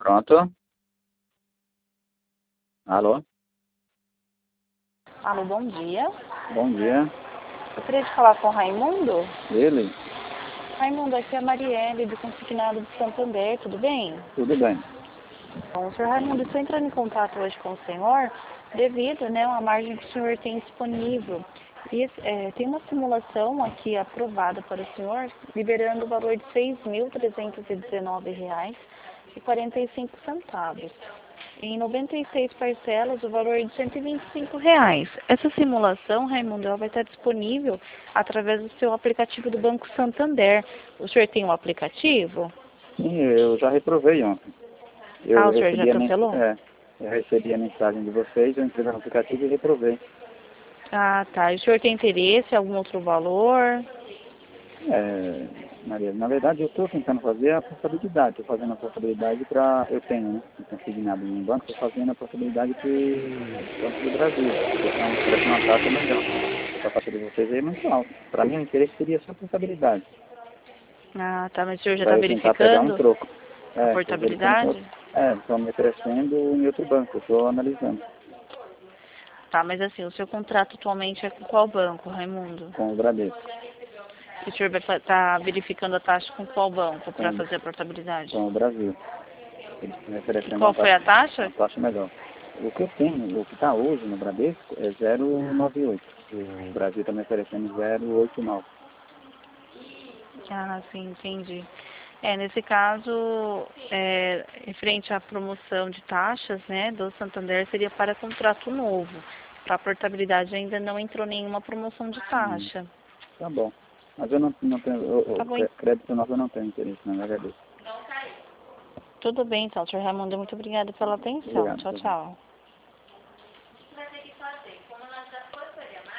Pronto. Alô? Alô, bom dia. Bom dia. Eu queria te falar com o Raimundo. Ele? Raimundo, aqui é a Marielle, do Consignado de Santander, tudo bem? Tudo bem. Bom, senhor Raimundo, estou entrando em contato hoje com o senhor devido, né, à margem que o senhor tem disponível. E tem uma simulação aqui aprovada para o senhor, liberando o valor de R$ 6.319,45. Em 96 parcelas, o valor de R$ 125. Essa simulação, Raimundo, ela vai estar disponível através do seu aplicativo do Banco Santander. O senhor tem um aplicativo? Sim, eu já reprovei ontem. O senhor já cancelou? Eu recebi a mensagem de vocês, eu entrei no aplicativo e reprovei. Ah, tá. E o senhor tem interesse em algum outro valor? Maria, na verdade eu estou tentando fazer a portabilidade. Estou fazendo a portabilidade para... Eu tenho, né? Consignado em um banco, estou fazendo a portabilidade para o Banco do Brasil. Então, parece uma taxa melhor. A taxa de vocês é muito alta. Para mim, o interesse seria só a portabilidade. Ah, tá. Mas o senhor já está Para eu tentar pegar um verificando troco. a Estou verificando. portabilidade? Estão me oferecendo em outro banco. Estou analisando. Tá, mas assim, o seu contrato atualmente é com qual banco, Raimundo? Com o Bradesco. E o senhor vai estar verificando a taxa com qual banco para fazer a portabilidade? Com o Brasil. Eles estão me E oferecendo qual foi a taxa? uma taxa melhor. O que eu tenho, o que está hoje no Bradesco é 0,98. O Brasil está me oferecendo 0,89. Ah, sim, entendi. Nesse caso, referente à promoção de taxas, né, do Santander, seria para contrato novo. Para a portabilidade ainda não entrou nenhuma promoção de taxa. Tá bom. Mas eu não tenho, Tá bom. crédito novo eu não tenho interesse, não, eu agradeço. Tudo bem, então, senhor Raimundo, muito obrigada pela atenção. Obrigado. Tchau, tchau.